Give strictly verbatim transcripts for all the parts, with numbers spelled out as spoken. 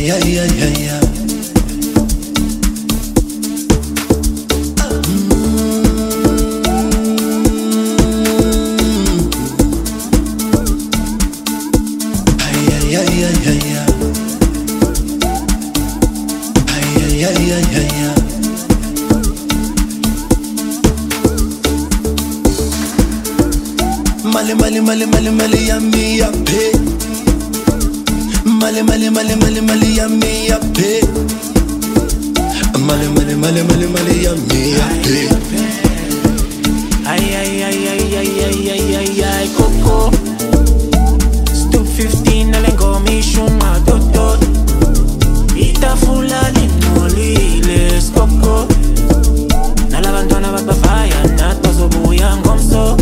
ay, ay, ay, ay. Mali, mali, mali, mali, mali, yummy, yappy. Mali, mali, mali, mali, mali, yummy, yappy. Mali, mali, mali, mali, mali, yummy, yappy. Ay, ay, ay, ay, ay, ay, ay, ay, ay, Coco. Stoop fifteen, nalengo mission, madodot. Ita fula linolile, skoko. Nalabantwana babafaya, natozobuya ngomso.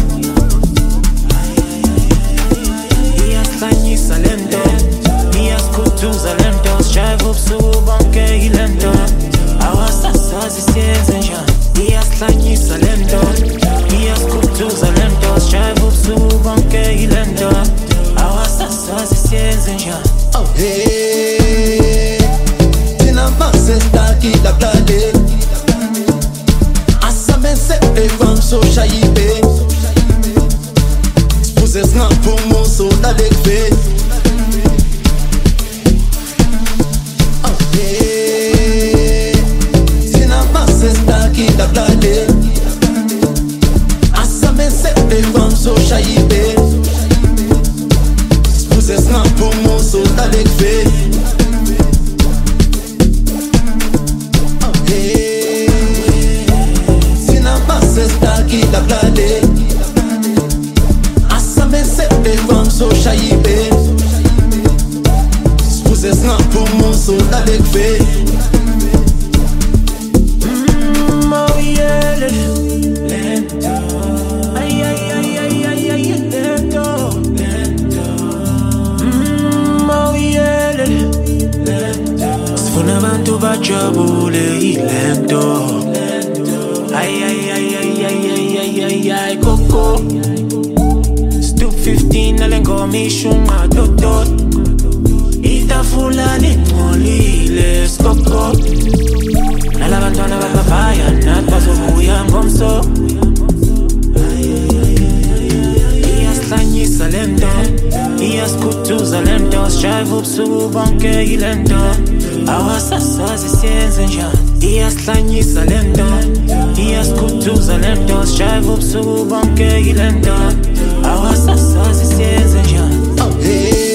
Iyashlanyisa lento, iyaskhuthuza lento. Strive ubsubanke ilento, awasasazi siyenze njani. Iyashlanyisa lento, iyaskhuthuza lento. Strive ubsubanke ilento, awasasazi siyenze njani. Oh hey, tina mase staki la plade. Asame se evan so shayibe. Spuzes na pomo so la lekve. Oh hey, tina mase staki la plade. Asame se evan so shayibe. Spuzes na pomo so la lekve. Oh hey, tina mase staki la plade. Asame se evan so shayibe. Spuzes na pomo so la lekve. Mm, oh yeah, lento. Ay, ay, ay, ay, ay, ay, lento. Mm, oh yeah, lento. Sifuna abantu bajabule ilento. Ay, ay, ay, ay, ay, ay, ay, ay, ay, Coco. Stoop fifteen, nalengo mission, madodot. Ita fula linolile, skoko. Nalabantwana babafaya, natozobuya ngomso. Iyashlanyisa lento, iyaskhuthuza lento. Strive ubsubanke ilento, awasasazi siyenze njani. Iyashlanyisa lento, iyaskhuthuza lento. Strive ubsubanke ilento, awasasazi siyenze njani. Oh hey.